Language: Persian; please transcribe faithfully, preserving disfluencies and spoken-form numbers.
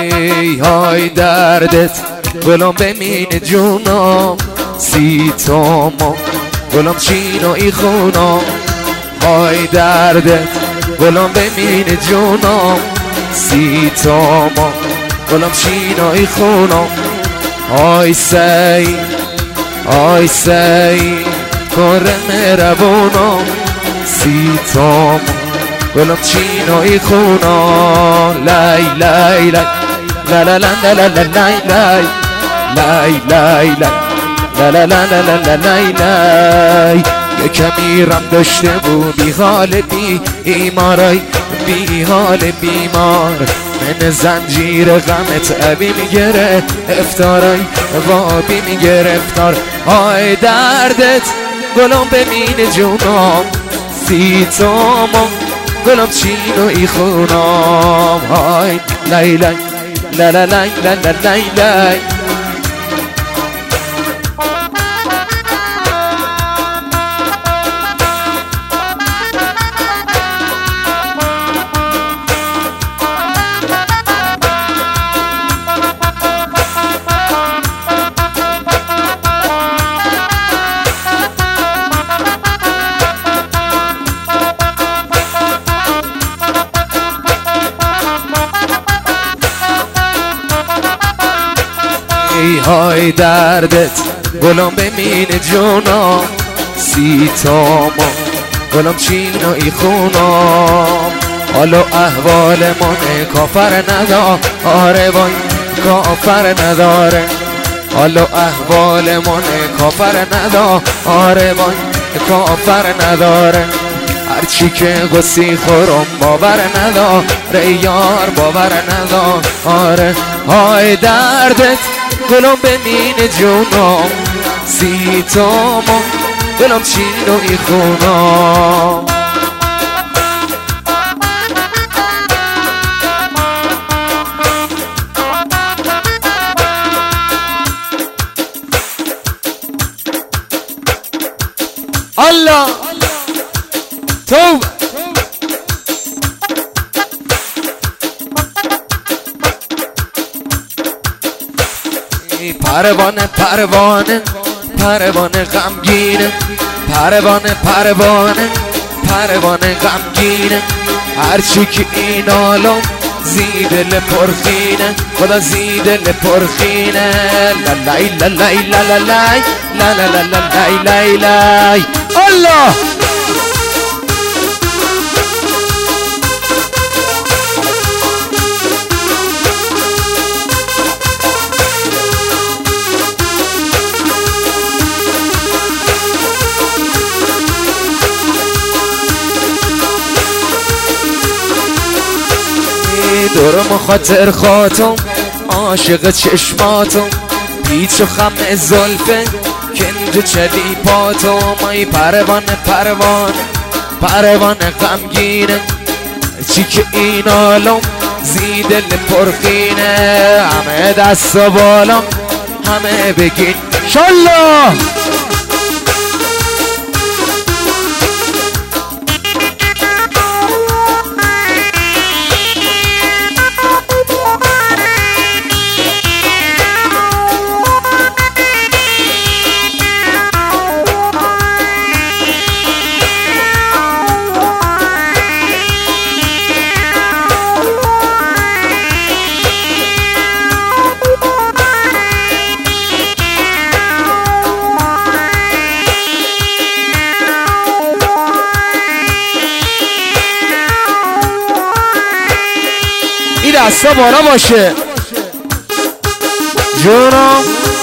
ای های دردت گلم بمین جونم سی تومن گلم چین و ای خونم های دردت گلم بمین جونم سی تومن گلم چین و ای خونم آی سی آی سی کره مهربونم سی تومن گلم چین و ای خونم لای لای لای لا لا لا لا لا لا لا لا لا لا لا لا لا لا لا یه کمی رم داشته بود بی حال بی ایمارای بی حال بیمار من زنجیر غمت ابی میگره افتارای وابی میگرفتار های دردت گلم بمین جونم سی تومن گلم چین و ای خونم های لای لای لا لا لا لا لا لا لا ای های دردت گلم بمین جونم سی تومن گلم چین و ای خونم حالا احوال من کافر نداره وای کافر نداره حالا احوال من کافر نداره وای کافر نداره هرچی که غصی خورم باور نداره یار باور نداره های دردت گلم بمین جونم سی تومن گلم چین و ای خونم الله توبه پروانه پروانه پروانه غمگینه پروانه پروانه پروانه غمگینه هرچی که این عالم زیدل پرخینه خدا زیدل پرخینه لالای لالای لالای لالای لالای لالای الله دورم خاطر خاطم عاشق چشماتم پیچ و خم زلفه کنج چلی پاتم ای پروانه پروانه پروانه غمگینه چی که این عالم زیدل پرخینه همه دست و بالا همه بگین شالله دستا بالا باشه جونم